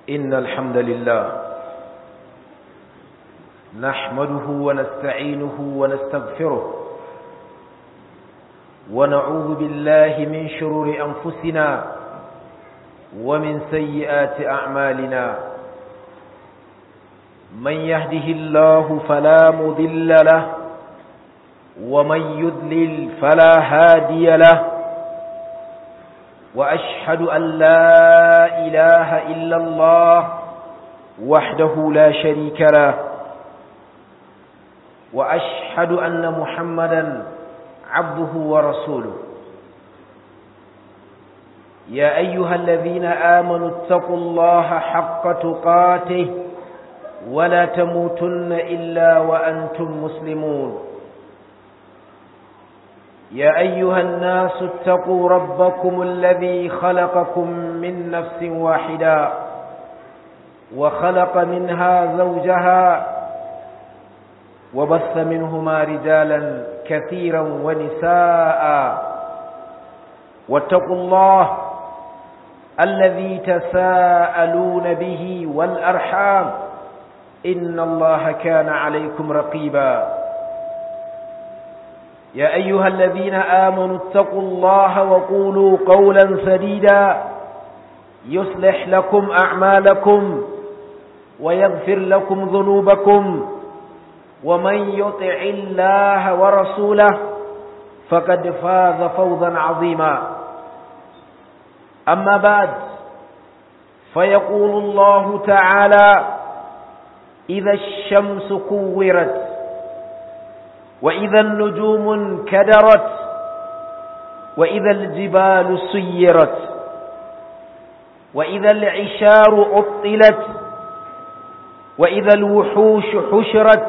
إن الحمد لله نحمده ونستعينه ونستغفره ونعوذ بالله من شرور أنفسنا ومن سيئات أعمالنا. من يهده الله فلا مضل له ومن يضلل فلا هادي له، وأشهد أن لا إله إلا الله وحده لا شريك له، وأشهد أن محمدا عبده ورسوله. يا أيها الذين آمنوا اتقوا الله حق تقاته ولا تموتن إلا وأنتم مسلمون. يا أيها الناس اتقوا ربكم الذي خلقكم من نفس واحدة وخلق منها زوجها وبث منهما رجالا كثيرا ونساء، واتقوا الله الذي تساءلون به والأرحام إن الله كان عليكم رقيبا. يا أيها الذين آمنوا اتقوا الله وقولوا قولا سديدا يصلح لكم أعمالكم ويغفر لكم ذنوبكم، ومن يطع الله ورسوله فقد فاز فوزا عظيما. أما بعد، فيقول الله تعالى: إذا الشمس كورت وإذا النجوم انكدرت وإذا الجبال سيرت وإذا العشار عطلت وإذا الوحوش حشرت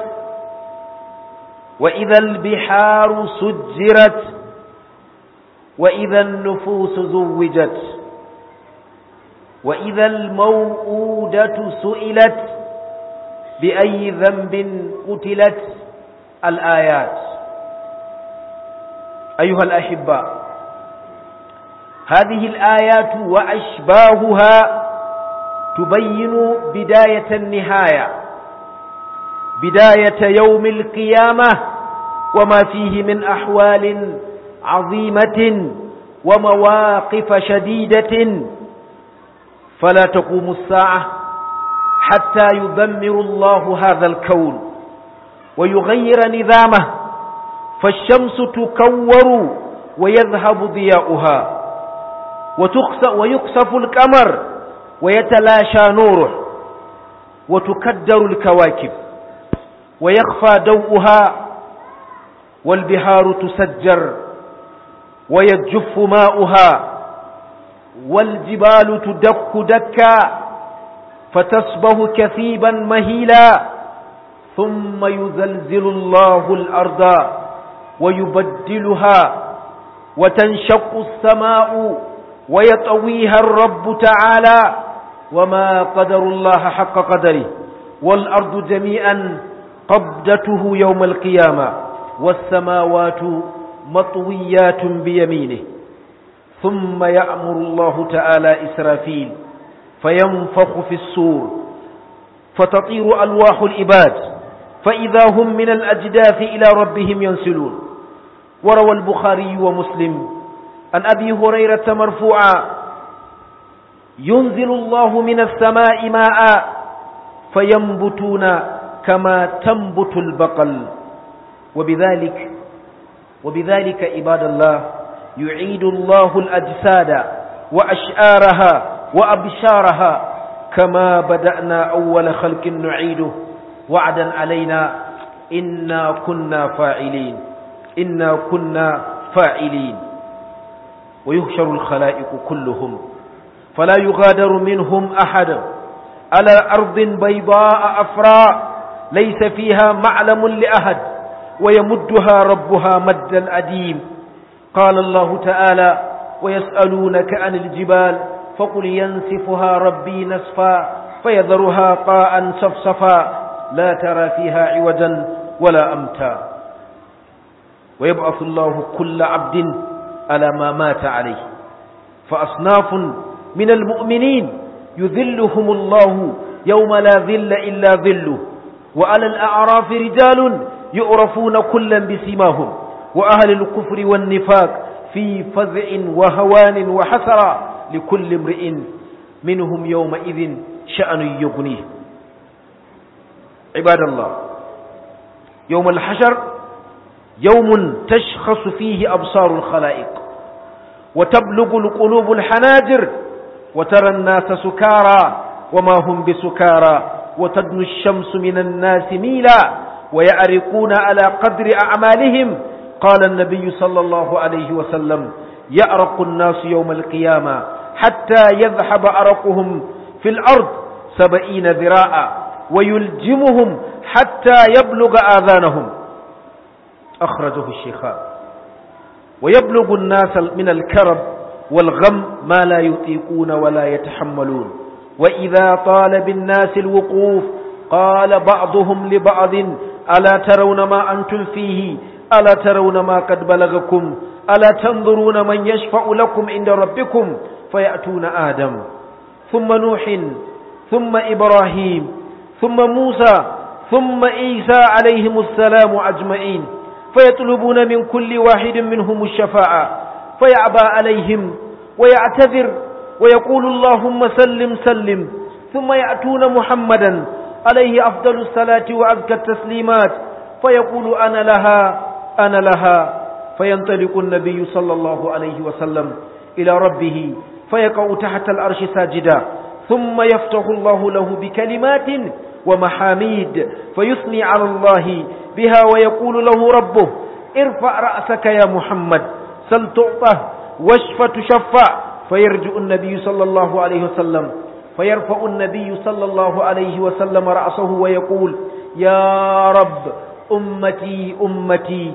وإذا البحار سجرت وإذا النفوس زوجت وإذا الموءودة سئلت بأي ذنب قتلت. الآيات. أيها الأحباء، هذه الآيات وأشباهها تبين بداية النهاية، بداية يوم القيامة وما فيه من أحوال عظيمة ومواقف شديدة. فلا تقوم الساعة حتى يدمر الله هذا الكون ويغير نظامه، فالشمس تكور ويذهب ضياؤها، ويكسف القمر ويتلاشى نوره، وتكدر الكواكب ويخفى ضوءها، والبحار تسجر ويجف ماؤها، والجبال تدك دكا فتصبح كثيبا مهيلا، ثم يزلزل الله الأرض ويبدلها، وتنشق السماء ويطويها الرب تعالى، وما قدر الله حق قدره، والأرض جميعا قبضته يوم القيامة، والسماوات مطويات بيمينه. ثم يأمر الله تعالى إسرافيل فينفخ في الصور فتطير ألواح العباد، فإذا هم من الأجداث إلى ربهم ينسلون. وروى البخاري ومسلم عن أبي هريرة مرفوعا: ينزل الله من السماء ماء فينبتون كما تنبت البقل. وبذلك عباد الله يعيد الله الأجساد وأشعارها وأبشارها كما بدأنا أول خلق نعيده وعدا علينا إنا كنا فاعلين. ويحشر الخلائق كلهم فلا يغادر منهم أحد على أرض بيضاء أفراء ليس فيها معلم لأحد، ويمدها ربها مد الأديم. قال الله تعالى: ويسألونك عن الجبال فقل ينسفها ربي نسفا فيذرها قاء صفصفا لا ترى فيها عوجا ولا أمتا. ويبعث الله كل عبد على ما مات عليه، فأصناف من المؤمنين يذلهم الله يوم لا ذل إلا ذله. وعلى الأعراف رجال يعرفون كلا بسيماهم، وأهل الكفر والنفاق في فزع وهوان وحسرة، لكل امرئ منهم يومئذ شأن يغنيه. عباد الله، يوم الحشر يوم تشخص فيه أبصار الخلائق، وتبلغ القلوب الحناجر، وترى الناس سكارى وما هم بسكارى، وتدنو الشمس من الناس ميلا، ويعرقون على قدر أعمالهم. قال النبي صلى الله عليه وسلم: يعرق الناس يوم القيامة حتى يذهب عرقهم في الأرض 70 ذراعا، ويلجمهم حتى يبلغ آذانهم. أخرجه الشيخان. ويبلغ الناس من الكرب والغم ما لا يطيقون ولا يتحملون. وإذا طال بالناس الوقوف قال بعضهم لبعض: ألا ترون ما أنتم فيه؟ ألا ترون ما قد بلغكم؟ ألا تنظرون من يشفع لكم عند ربكم؟ فيأتون آدم، ثم نوح، ثم إبراهيم، ثم موسى، ثم عيسى عليهم السلام أجمعين، فيطلبون من كل واحد منهم الشفاعة، فيعبى عليهم ويعتذر ويقول: اللهم سلم سلم. ثم يأتون محمدا عليه أفضل الصلاة وأزكى التسليمات، فيقول: أنا لها أنا لها. فينطلق النبي صلى الله عليه وسلم إلى ربه، فيقع تحت العرش ساجدا، ثم يفتح الله له بكلمات ومحاميد، فيثني على الله بها، ويقول له ربه: ارفع رأسك يا محمد، سل تعطى واشف تشفع. فيرفع النبي صلى الله عليه وسلم رأسه ويقول: يا رب أمتي أمتي.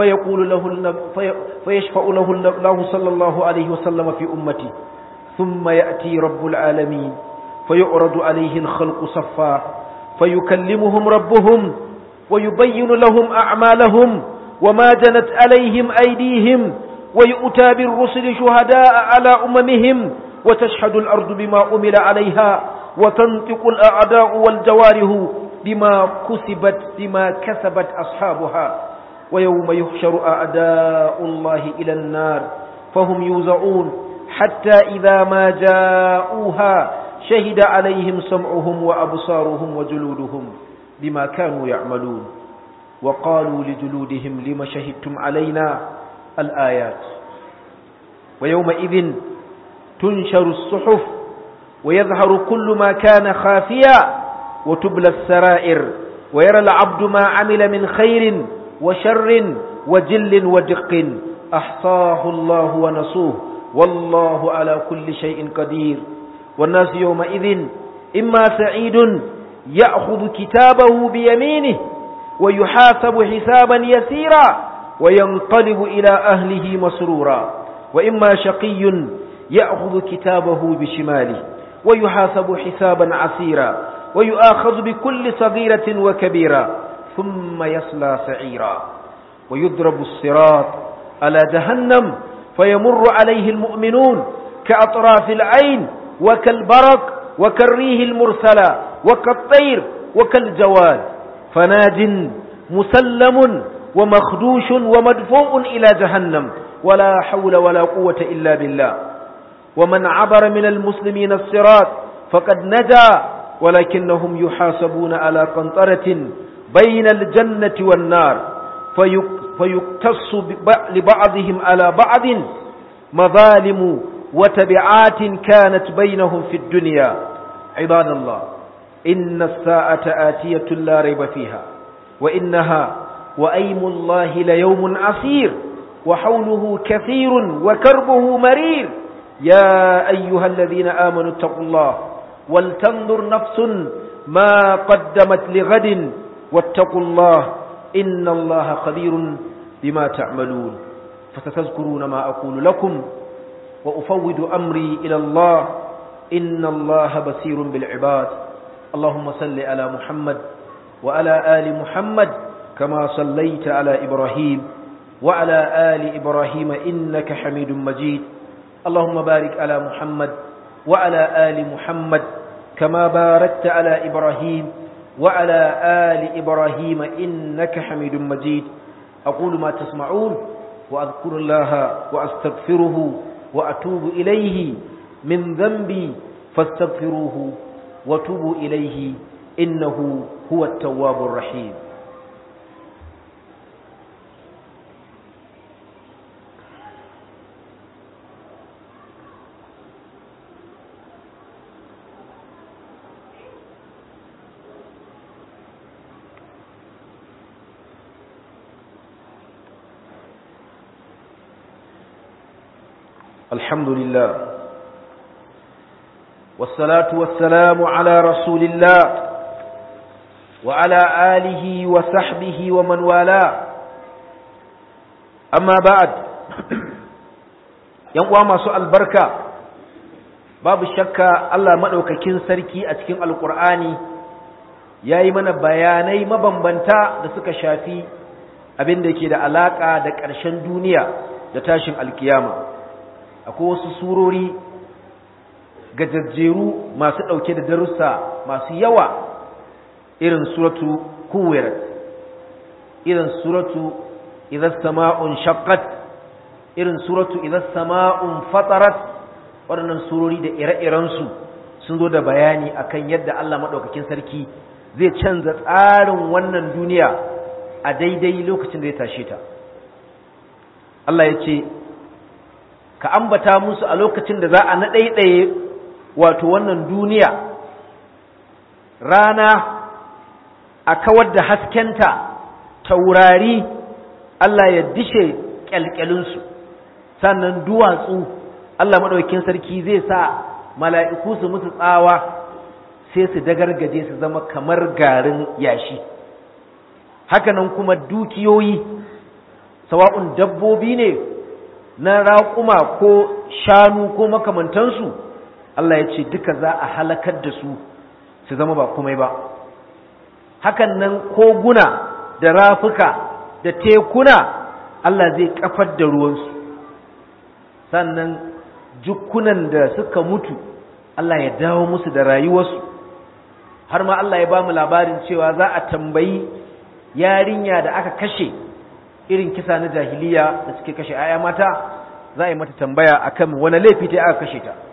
فيشفع له الله صلى الله عليه وسلم في أمتي. ثم يأتي رب العالمين فيعرض عليه الخلق صفا، فيكلمهم ربهم ويبين لهم أعمالهم وما جنت عليهم أيديهم، ويؤتى بالرسل شهداء على أممهم، وتشهد الأرض بما أمل عليها، وتنطق الأعداء والجوارح بما كسبت أصحابها. ويوم يحشر أعداء الله إلى النار فهم يوزعون، حتى إذا ما جاءوها شهد عليهم سمعهم وأبصارهم وجلودهم بما كانوا يعملون، وقالوا لجلودهم لم شهدتم علينا؟ الآيات. ويومئذ تنشر الصحف ويظهر كل ما كان خافيا، وتبلى السرائر، ويرى العبد ما عمل من خير وشر وجل ودق، أحصاه الله ونسوه، والله على كل شيء قدير. والناس يومئذ إما سعيد يأخذ كتابه بيمينه ويحاسب حسابا يسيرا وينقلب إلى أهله مسرورا، وإما شقي يأخذ كتابه بشماله ويحاسب حسابا عسيرا ويؤاخذ بكل صغيرة وكبيرة، ثم يصلى سعيرا. ويضرب الصراط على جهنم فيمر عليه المؤمنون كأطراف العين، وكالبرق، وكالريح المرسلة، وكالطير، وكالجواد، فناج مسلم ومخدوش ومدفوع إلى جهنم، ولا حول ولا قوة إلا بالله. ومن عبر من المسلمين الصراط فقد نجا، ولكنهم يحاسبون على قنطرة بين الجنة والنار، فيقتص لبعضهم على بعض مظالم وتبعات كانت بينهم في الدنيا. عباد الله، إن الساعة آتية لا ريب فيها، وإنها وأيم الله ليوم عسير، وحوله كثير وكربه مرير. يا أيها الذين آمنوا اتقوا الله ولتنظر نفس ما قدمت لغد، واتقوا الله إن الله خبير بما تعملون. فستذكرون ما أقول لكم، وأفوض أمري إلى الله، إن الله بصير بالعباد. اللهم صل على محمد وعلى آل محمد كما صليت على إبراهيم وعلى آل إبراهيم إنك حميد مجيد. اللهم بارك على محمد وعلى آل محمد كما باركت على إبراهيم وعلى آل إبراهيم إنك حميد مجيد. أقول ما تسمعون وأذكر الله وأستغفره وأتوب إليه من ذنبي فاستغفروه وتوبوا إليه إنه هو التواب الرحيم. الحمد لله والصلاة والسلام على رسول الله وعلى آله وصحبه ومن والاه. أما بعد ينقوى ما سؤال بركة باب الشكة الله مدوككين سركي أتكين القرآن yayi mana bayanai mabambanta da suka shafi abin da ke da alaka da ƙarshen duniya da tashin alkiyama. Akwai wasu surori gajajjeru masu ɗauke da darussa masu yawa irin suratu kuwirat, irin suratu idan sama'un shaqqat, irin suratu idan sama'un fatarat. Waɗannan surori da ire-irensu sun zo da bayani akan yadda Allah maɗaukakin sarki zai canza tsarin wannan duniya a daidai lokacin da ya tashe ta. Allah ya ce ka ambata musu a lokacin da za a naɗaiɗaye wato wannan duniya, rana a kawar da haskenta, taurari Allah ya dishe ƙyalƙyalinsu, sannan duwatsu Allah maɗaukin sarki zai sa mala'iku su musu tsawa sai su dagargaje su zama kamar garin yashi. Hakanan kuma dukiyoyi, sawa'un dabbobi ne na raƙuma ko shanu ko makamantansu, Allah ya ce duka za a halakar da su zama ba komai ba. Hakan nan koguna da rafuka da tekuna Allah zai kafar da ruwansu, sannan jukkunan da suka mutu Allah ya dawo musu da rayuwarsu. Har ma Allah ya ba mu labarin cewa za a tambayi yarinya da aka kashe irin kisa na jahiliya da suke kashe aya mata, za a yi mata tambaya akan wani laifi ta aka kashe ta.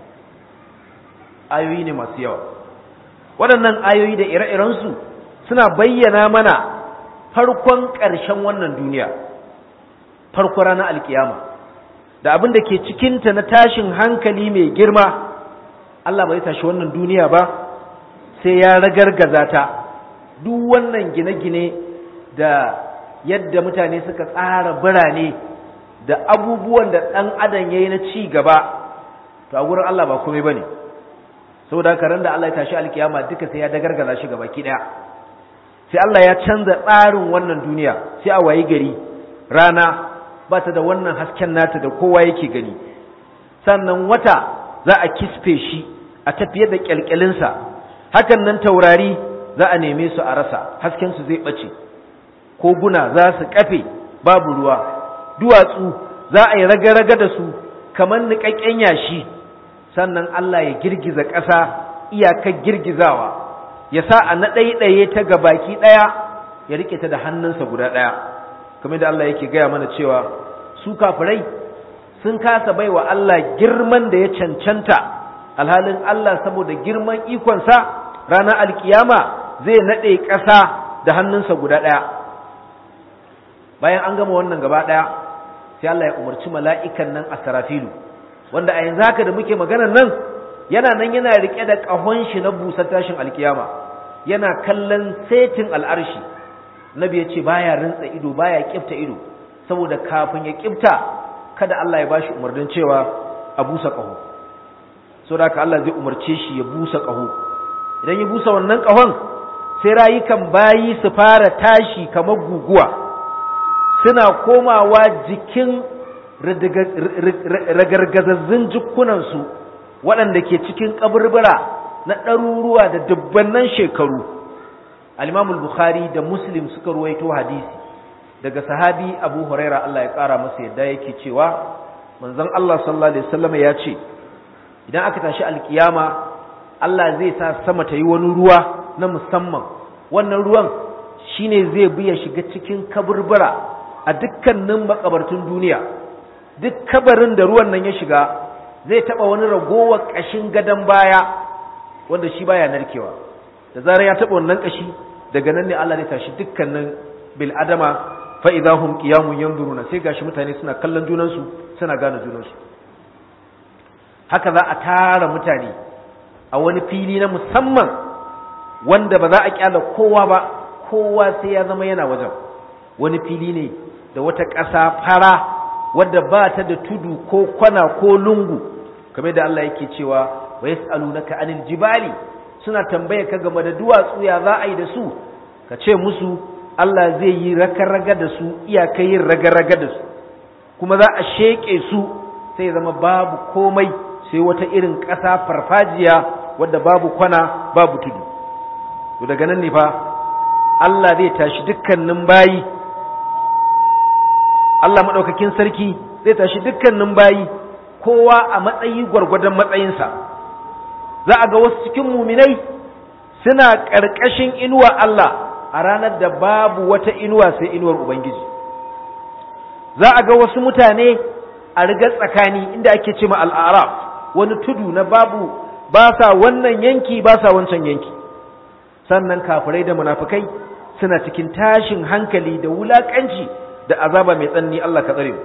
Ayoyi ne masu yawa. Waɗannan ayoyi da ire-irensu suna bayyana mana farkon ƙarshen wannan duniya, farko ranar alkiyama, da abin da ke cikinta na tashin hankali mai girma. Allah bai tashi wannan duniya ba sai ya ragargaza ta. Duk wannan gine-gine da yadda mutane suka tsara birane da abubuwan da ɗan adam ya yi na ci gaba, to a gurin Allah ba komai ba ne. Saboda haka ran da Allah ya tashi alkiyama duka sai ya dagargaza shi gaba ki ɗaya. Sai Allah ya canza tsarin wannan duniya, sai a wayi gari rana ba ta da wannan hasken nata da kowa yake gani. Sannan wata za a kisfe shi a tafiyar da kyalkyalinsa. Hakan nan taurari za a neme su a rasa, haskensu zai ɓace. Koguna za su kafe babu ruwa, duwatsu za a yi raga-raga da su kamar niƙaƙƙen yashi. Sannan Allah ya girgiza ƙasa iyakar girgizawa, ya sa a naɗaiɗaye ta ga baki ɗaya, ya riƙe ta da hannunsa guda ɗaya. Kamar da Allah yake gaya mana cewa su kafirai sun kasa bai wa Allah girman da ya cancanta, alhalin Allah saboda girman ikonsa ranar alkiyama zai naɗe ƙasa da hannunsa guda ɗaya. Bayan an gama wannan gaba ɗaya, sai Allah ya umarci mala'ikan nan Asrafilu, wanda a yanzu haka da muke maganar nan yana riƙe da ƙahon shi na busar tashin alkiyama, yana kallon setin al'arshi. Nabi ya ce baya rintsa ido, baya kifta ido, saboda kafin ya kifta kada Allah ya bashi umarnin cewa a busa ƙaho. Saboda haka Allah zai umarce shi ya busa ƙaho. Idan ya busa wannan ƙahon, sai rayukan bayi su fara tashi kamar guguwa, suna komawa jikin ragargazazzun jikunansu waɗanda ke cikin kaburbura na ɗaruruwa da dubbannan shekaru. Al-Imam al-Bukhari da Muslim suka ruwaito hadisi daga sahabi Abu Huraira, Allah ya ƙara masa yadda, yake cewa manzon Allah sallallahu alaihi wasallam ya ce idan aka tashi alkiyama Allah zai sa sama ta yi wani ruwa na musamman, wannan ruwan shine zai bi ya shiga cikin kaburbura a dukkanin makabartun duniya. Duk kabarin da ruwan nan ya shiga zai taba wani ragowar kashin gadan baya wanda shi baya narkewa. Da zarar ya taba wannan kashi, daga nan ne Allah zai tashi dukkanin bil adama fa idahum qiyamun yanzuruna, sai gashi mutane suna kallon junansu, suna gane junansu. Haka za a tara mutane a wani fili na musamman wanda ba za a kyala kowa ba, kowa sai ya zama yana wajen. Wani fili ne da wata ƙasa fara wadda ba ta da tudu ko kwana ko lungu, kamar da Allah yake cewa wa yas'alunaka anil jibali, suna tambaye ka game da duwatsu ya za a yi da su, ka ce musu Allah zai yi raga-raga da su, iyaka yin raga-raga da su, kuma za a sheƙe su sai zama babu komai sai wata irin ƙasa farfajiya wadda babu kwana babu tudu. To daga nan ne fa Allah zai tashi dukkanin bayi, Allah maɗaukakin sarki zai tashi dukkanin bayi, kowa a matsayi gwargwadon matsayinsa. Za a ga wasu cikin muminai suna ƙarƙashin inuwa Allah a ranar da babu wata inuwa sai inuwar Ubangiji. Za a ga wasu mutane a rigar tsakani inda ake ce ma al'araf, wani tudu na babu, ba sa wannan yanki ba sa wancan yanki. Sannan kafirai da munafikai suna cikin tashin hankali da wulaƙanci da azaba mai tsanani. Allah ka tsare mu.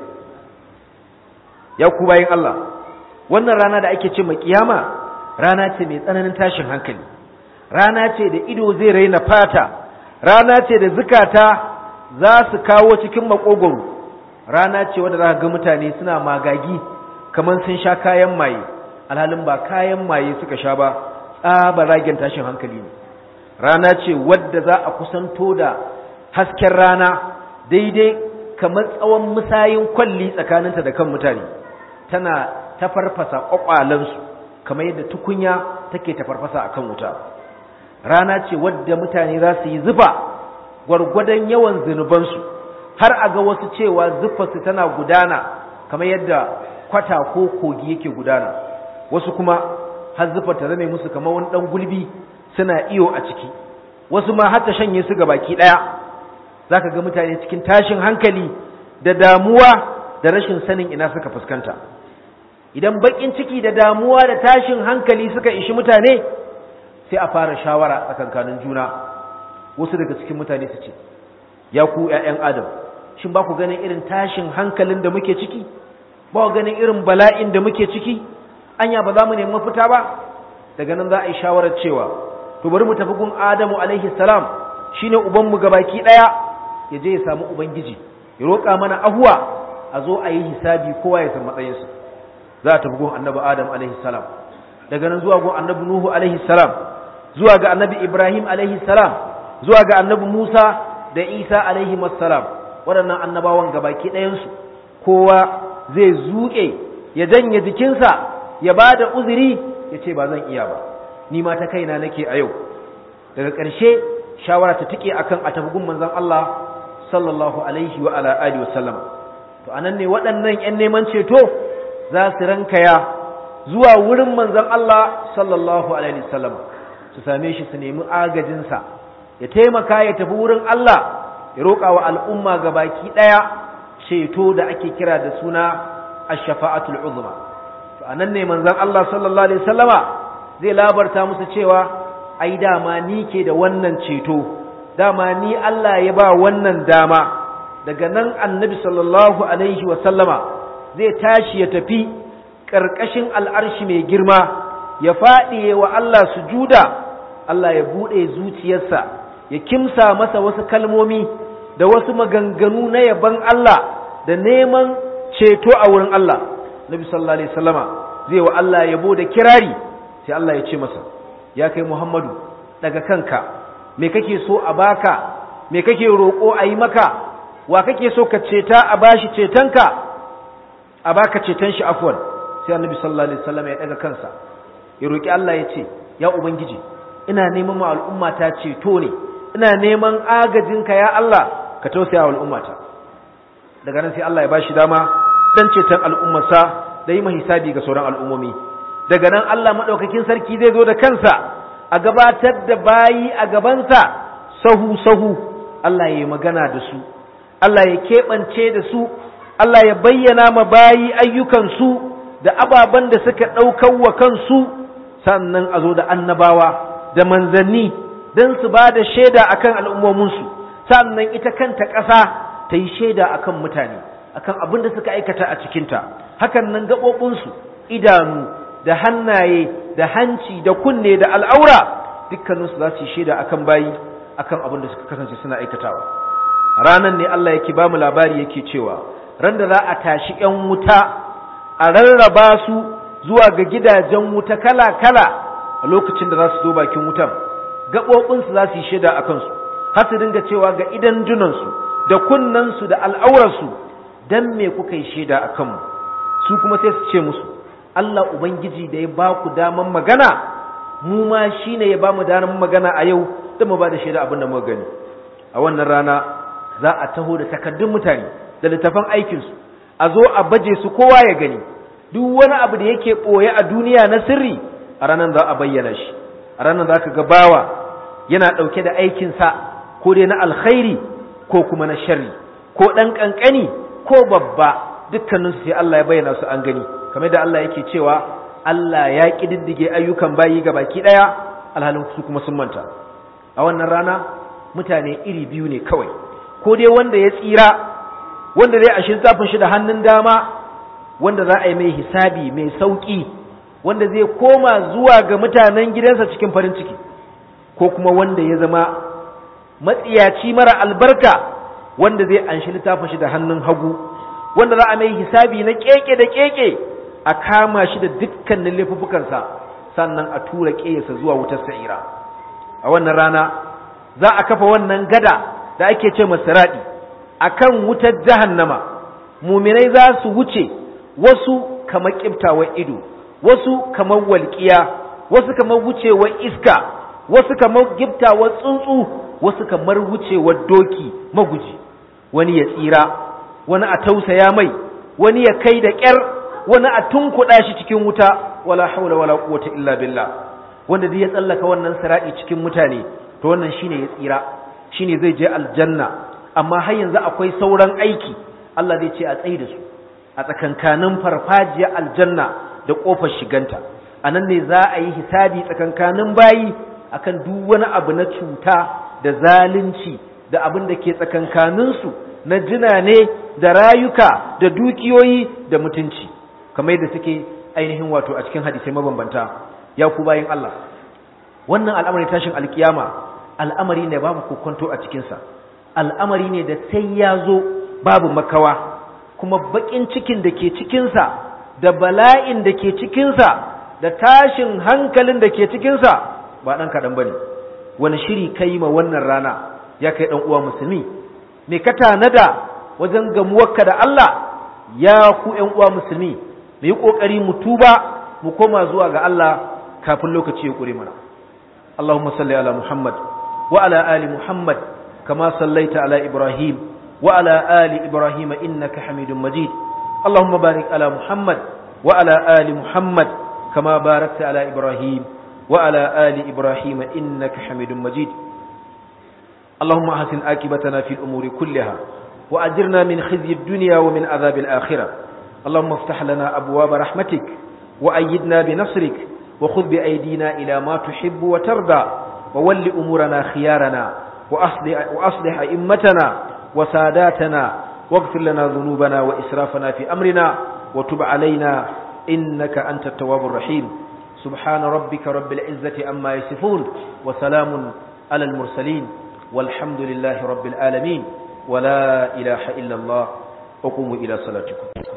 Ya ku bayin Allah, wannan rana da ake ce ma kiyama rana ce mai tsananin tashin hankali, rana ce da ido zai raina fata, rana ce da zukata za su kawo cikin makogoro, rana ce wadda za ka ga mutane suna magagi kamar sun sha kayan maye, alhalin ba kayan maye suka sha ba, tsabaragen tashin hankali ne. Rana ce wadda za a kusanto da hasken rana daidai kamar tsawon musayin kwalli tsakaninta da kan mutane, tana tafarfasa ƙwaƙwalansu kamar yadda tukunya take tafarfasa a kan wuta. Rana ce wadda mutane za su yi zufa gwargwadon yawan zunubansu, har a ga wasu cewa zufarsu tana gudana kamar yadda kwata ko kogi yake gudana, wasu kuma har zufar ta zame musu kamar wani ɗan gulbi suna iyo a ciki, wasu ma har ta shanye su ga baki ɗaya. Za ka ga mutane cikin tashin hankali da damuwa da rashin sanin ina suka fuskanta. Idan baƙin ciki da damuwa da tashin hankali suka ishi mutane, sai a fara shawara tsakankanin juna. Wasu daga cikin mutane su ce, ya ku ‘ya'yan Adam, shin ba ku ganin irin tashin hankalin da muke ciki? Ba ku ganin irin bala'in da muke ciki? Anya ba za mu nemi mafita ba? Daga nan za a yi shawarar cewa, to bari mu tafi gun Adamu alaihi salam, shine ubanmu gabaki ɗaya, ya je ya samu Ubangiji, ya roƙa mana ahuwa, a zo a yi hisabi kowa ya san matsayinsa. Za a tafi gun annabi Adam alaihi salam, daga nan zuwa gun annabi Nuhu alaihi salam, zuwa ga annabi Ibrahim alaihi salam, zuwa ga annabi Musa da Isa alaihi salam. Waɗannan annabawan gabaki ɗayansu kowa zai zuƙe ya janye jikinsa ya ba da uzuri, ya ce ba zan iya ba, ni ma ta kaina nake a yau. Daga ƙarshe shawara ta tike akan a tafi gun manzon Allah sallallahu alaihi wa ala alihi wa sallam. To anan ne waɗannan ƴan neman ceto za su rankaya zuwa wurin manzon Allah sallallahu alaihi wa sallam, su same shi su nemi agajinsa, ya taimaka ya tafi wurin Allah ya roƙa wa al'umma gabaki ɗaya ceto da ake kira da suna ash-shafa'atul uzma. To anan ne manzon Allah sallallahu alaihi wa sallama zai labarta musu cewa ai dama ni ke da wannan ceto, dama ni Allah ya ba wannan dama. Daga nan annabi sallallahu alaihi wa sallama zai tashi ya tafi ƙarƙashin al'arshi mai girma, ya faɗi wa Allah sujuda, Allah ya buɗe zuciyarsa, ya kimsa masa wasu kalmomi da wasu maganganu na yaban Allah da neman ceto a wurin Allah. Nabi sallallahu alaihi wa sallama zai wa Allah yabo da kirari, sai Allah ya ce masa, ya kai Muhammadu, daga kanka, me kake so a baka, me kake roƙo a yi maka, wa kake so ka ceta a bashi cetonka, a baka ceton shi afwan. Sai annabi sallallahu alaihi wasallam ya daga kansa ya roƙi Allah, ya ce, ya ubangiji, ina neman ma al'ummata ceto ne, ina neman agajinka ya Allah, ka tausaya wa al'ummata. Daga nan sai Allah ya bashi dama dan ceton al'ummarsa da yi hisabi ga sauran al'ummomi. daga nan Allah madaukakin sarki zai zo da kansa a gabatar da bayi a gabansa sahu sahu, Allah ya yi magana da su, Allah ya keɓance da su, Allah ya bayyana ma bayi ayyukansu da ababen da suka ɗaukar wa kansu, sannan a zo da annabawa da manzanni don su ba da shaida akan al'ummominsu, sannan ita kanta ƙasa ta yi shaida akan mutane akan abin da suka aikata a cikinta. Hakan nan gaɓoɓinsu, idanu da hannaye da hanci da kunne da al'aura, dukkaninsu za su yi shaida akan bayi akan abin da suka kasance suna aikatawa. Ranan ne Allah yake ba mu labari yake cewa ran da za a tashi ‘yan wuta a rarraba su zuwa ga gidajen wuta kala-kala, a lokacin da za su zo bakin wutan gaɓoɓinsu za su yi shaida a kansu, har su dinga cewa ga idan junansu da kunnansu da al'aurarsu, dan me kuka yi shaida a kanmu? Su kuma sai su ce musu, Allah Ubangiji da ya ba ku daman magana, mu ma shi ne ya ba mu daman magana a yau, da mu ba da shaida abin da muka gani. A wannan rana za a taho da takardun mutane da littafan aikinsu, a zo a baje su kowa ya gani. Duk wani abu da yake ɓoye a duniya na sirri, a ranar za a bayyana shi. A ranar za ka ga bawa yana ɗauke da aikinsa, ko dai na alkhairi ko kuma na sharri, ko ɗan ƙanƙani ko babba, dukkaninsu sai Allah ya bayyana su an gani. Kamar da Allah yake cewa Allah ya ƙididdige ayyukan bayi ga baki ɗaya, alhalin su kuma sun manta. A wannan rana mutane iri biyu ne kawai, ko dai wanda ya tsira, wanda zai ashin zafin shi da hannun dama, wanda za a yi mai hisabi mai sauƙi, wanda zai koma zuwa ga mutanen gidansa cikin farin ciki, ko kuma wanda ya zama matsiyaci mara albarka, wanda zai anshi littafin shi da hannun hagu, wanda za a mai hisabi na keke da keke, a kama shi da dukkanin laifuffukansa, sannan a tura ƙeyarsa zuwa wutar sa'ira. A wannan rana za a kafa wannan gada da ake ce masiradi akan wutar jahannama. Muminai za su wuce, wasu kamar kiftawar ido, wasu kamar walƙiya, wasu kamar wucewar iska, wasu kamar giftawar tsuntsu, wasu kamar wucewar doki maguji. Wani ya tsira, wani a tausaya mai, wani ya kai da ƙyar, wani a tunkuɗa shi cikin wuta. Wala haula wala quwwata illa billah. Wanda dai ya tsallaka wannan sirati cikin mutane, to wannan shine ya tsira, shine zai je aljanna. Amma har yanzu akwai sauran aiki. Allah zai ce a tsaye da su a tsakankanin farfajiyar aljanna da kofar shiganta. Anan ne za a yi hisabi tsakankanin bayi akan duk wani abu na cuta da zalunci da abin da ke tsakankaninsu na jina ne da rayuka da dukiyoyi da mutunci, kamar yadda suke ainihin wato a cikin hadisai mabambanta. Ya ku bayin Allah, wannan al'amari tashin alkiyama al'amari ne babu kokonto a cikinsa, al'amari ne da sai ya zo babu makawa, kuma bakin cikin da ke cikinsa da bala'in da ke cikinsa da tashin hankalin da ke cikinsa ba ɗan kaɗan ba ne. Wani shiri ka yi ma wannan rana ya kai ɗan uwa musulmi? Me ka tanada wajen gamuwarka da Allah? Ya ku ‘yan uwa musulmi, mu yi ƙoƙari mu tuba, mu koma zuwa ga Allah kafin lokaci ya ƙure mana. Allahumma salli ala Muhammad wa ala ali Muhammad kama sallaita ala Ibrahim wa ala ali Ibrahim innaka Hamidum Majid. Allahumma barik ala Muhammad wa ala ali Muhammad kama barakta ala Ibrahim wa ala ali Ibrahim innaka Hamidum Majid. اللهم أحسن عاقبتنا في الأمور كلها وأجرنا من خزي الدنيا ومن عذاب الآخرة. اللهم افتح لنا أبواب رحمتك وأيدنا بنصرك وخذ بأيدينا إلى ما تحب وترضى وول أمورنا خيارنا وأصلح أئمتنا وساداتنا واغفر لنا ذنوبنا وإسرافنا في أمرنا وتب علينا إنك أنت التواب الرحيم. سبحان ربك رب العزة عما يصفون وسلام على المرسلين والحمد لله رب العالمين ولا إله إلا الله. وقوموا إلى صلاتكم.